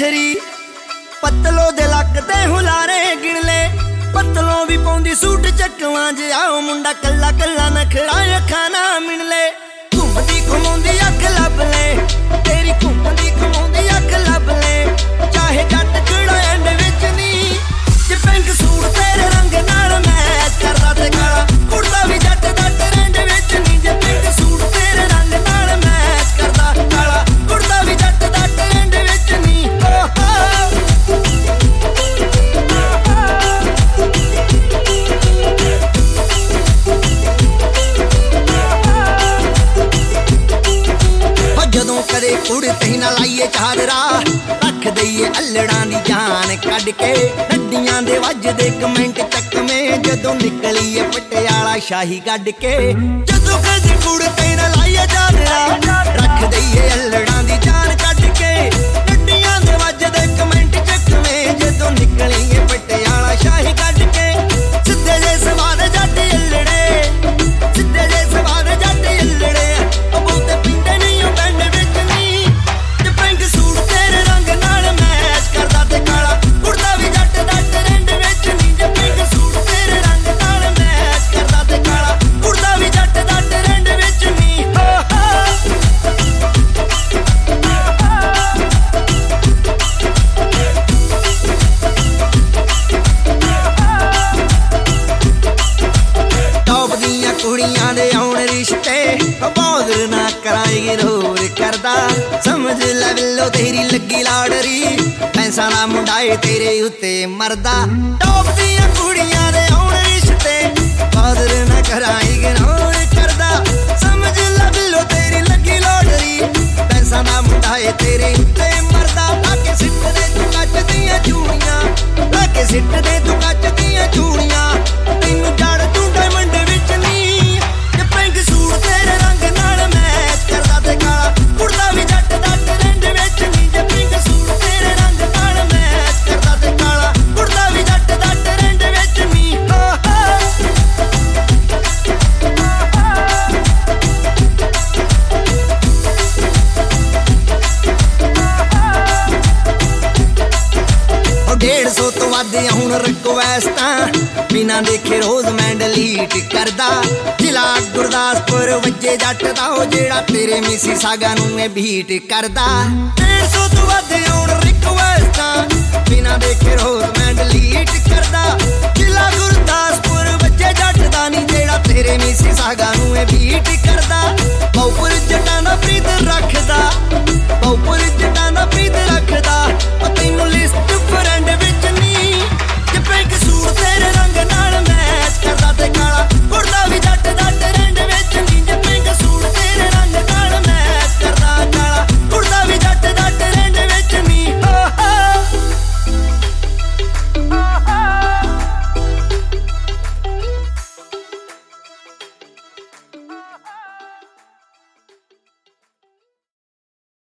झलरी पतलो दे luck ते हुलारे गिण ले पतलों भी पौंदी सूट चकवा जे आओ मुंडा कल्ला कल्ला नखरा अखा ना मिण ले घुमदी घुमाउंदी अख लब ले तेरी घुमदी घुमाउंदी अख लब ले चाहे जट जड़ा एंड विच नी जे पिंक सूट तेरे रंग नाल मैच करदा ते काला कुड़दा भी जट दा ट्रेंड विच नी जे पिंक सूट तेरे रंग नाल मैच करदा काला कुड़दा भी जट दा ट्रेंड विच नी जदों कदे कुड़ते ना लाइए चादरा रख दईए अल्लड़ां दी जान कढ के हड्डियां दे वजदे कमेंट चकमे जदों निकलीए पटियाला शाही गढ़ के जदों कदे कुड़ते ना लाइए चादरा रख दईए अल्लड़ां दी जान कढ के हड्डियां दे वजदे कमेंट चकमे जदों निकलीए पटियाला शाही गढ़ के सिद्धे जे सवार जट अल्लड़े सिद्धे जे सवार जट अल्लड़े बहुते पिंडे नहीं पिंड विच नी ते पिंक सूट तेरे रंग नाल मैच करदा ते काला कुड़दा भी जट दा ट्रेंड विच नी जे पिंक सूट तेरे रंग नाल मैच करदा ते काला कुड़दा भी जट दा ट्रेंड विच नी टॉप दियां कुड़ियां दे आउण रिश्ते बॉदर ना कराएगी रोर करदा समझ ले बिल्लो तेरी लगी लाडरी पैसा ना मुंडाए तेरे उत्ते मरदा टॉप दियां कुड़ियां दे आउण रिश्ते बॉदर ना कराएगी रोर करदा समझ ले बिल्लो तेरी लगी लाडरी पैसा ना मुंडाए तेरे उत्ते मरदा लाके सिट दे तू कच दियां चूड़ियां लाके सिट दे तू कच दियां चूड़ियां तैनू जड़ तू डायमंड विच नी ते पिंक सूट तेरे रंग नाल मैच करदा ते काला कुड़दा भी जट दा ट्रेंड विच नी जे पिंक सूट तेरे रंग नाल मैच करदा ते काला कुड़दा भी जट दा ट्रेंड विच नी ओ 150 तो वध हुण रिक्वेस्टां बिना देखे रोज मैं डिलीट करदा जिला गुरदासपुर वज्जे जट दा ओ जेड़ा तेरे मिसी सागा नूं मैं बीट करदा 150 तो वध हुण रिक्वेस्टां बिना देखे रोज मैं डिलीट करदा जिला गुरदासपुर वज्जे जट दा नी जेड़ा तेरे मिसी सागा नूं मैं बीट करदा